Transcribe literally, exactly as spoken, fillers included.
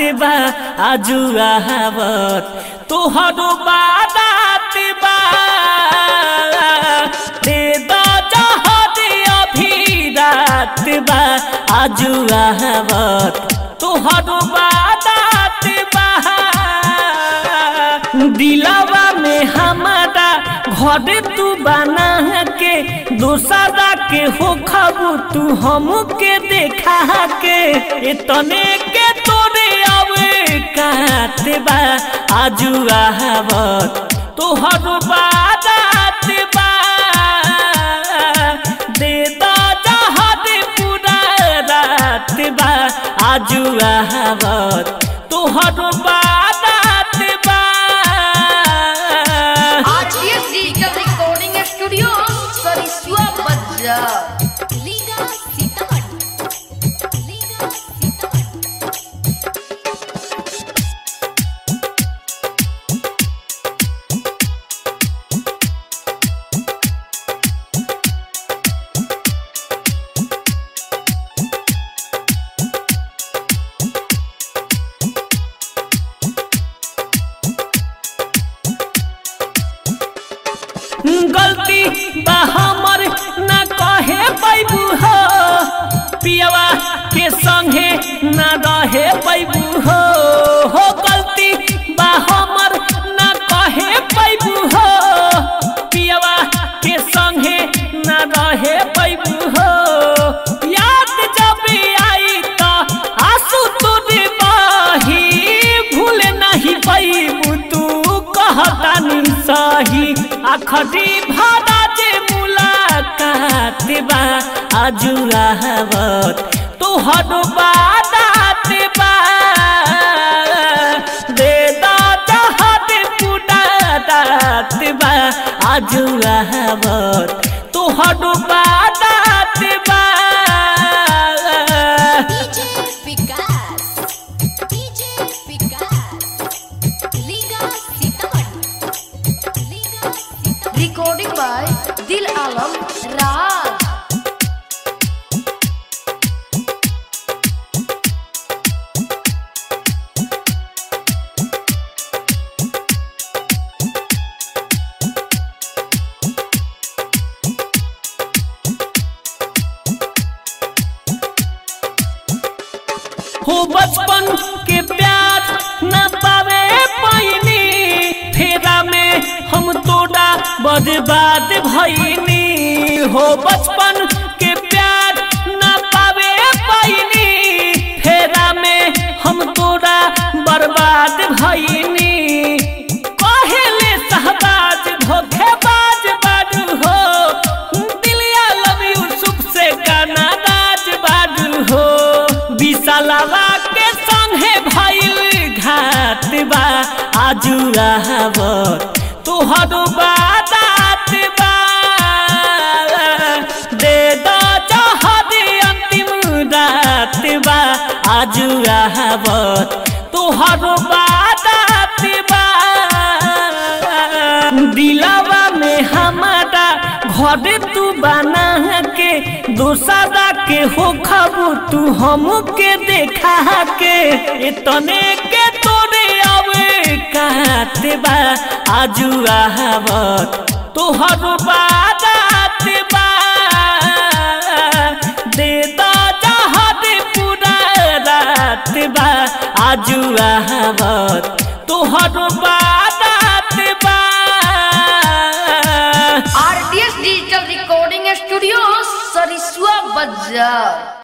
बा आजू आवत तोहरो बारात बा दे दा जहर अभी रात बा आजू आवत तोहरो बारात बा दिलवा में हमारा घर तू बना के दूसरा के हो खबू तू हमके देखा के इतने के तोरे आवे कात बा आजू आवत तोहर बारात बा दे दा जहर पूरा रात बा आजू आवत तोहर बारात बा स्टूडियो सरिसुआ बाजार लीगा सीतामढ़ी लीगा गलती बा हमर ना कहे पैबू हो पियवा के संगे ना रहे पैबू हो हो गलती बा हमर ना कहे पैबू हो पियवा के संगे ना रहे पैबू हो याद जब आई तो आंसू तुझे बही भूल नहीं पैबू तू कहता नहीं सही आखरी भादा जे मुलाकात बा आजू आवत तोहर बारात बा दे दा जहर पूरा रात बा आजू आवत तोहर बारात बा रिकॉर्डिंग बाय दिल आलम राज हो बचपन के प्यार न पावे पैनी फेरा में हम तोड़ा बर्बाद भईनी हो बचपन के प्यार न पावे पैनी फेरा में हम तोड़ा बर्बाद भईनी कहले सहबाज धोखेबाज बाजू हो दिलिया लव यू सुख से गाना राज बाजू हो विशालवा के संगे भइल घात बा आजू आवत तोहर बारात बा दे दा जहर अंतिम रात बा आजू आवत तोहर बारात बा दिलवा में हमारा घर तू बना के दूसरा के हो खबू तू हमके देखा के इतने के तोरे आवे कात बा आजू आवत तोहर बारात बा दे दा जहर पूरा रात बा आजू आवत तोहर बारात बा RDS digital recording studio Sarisua बाजार।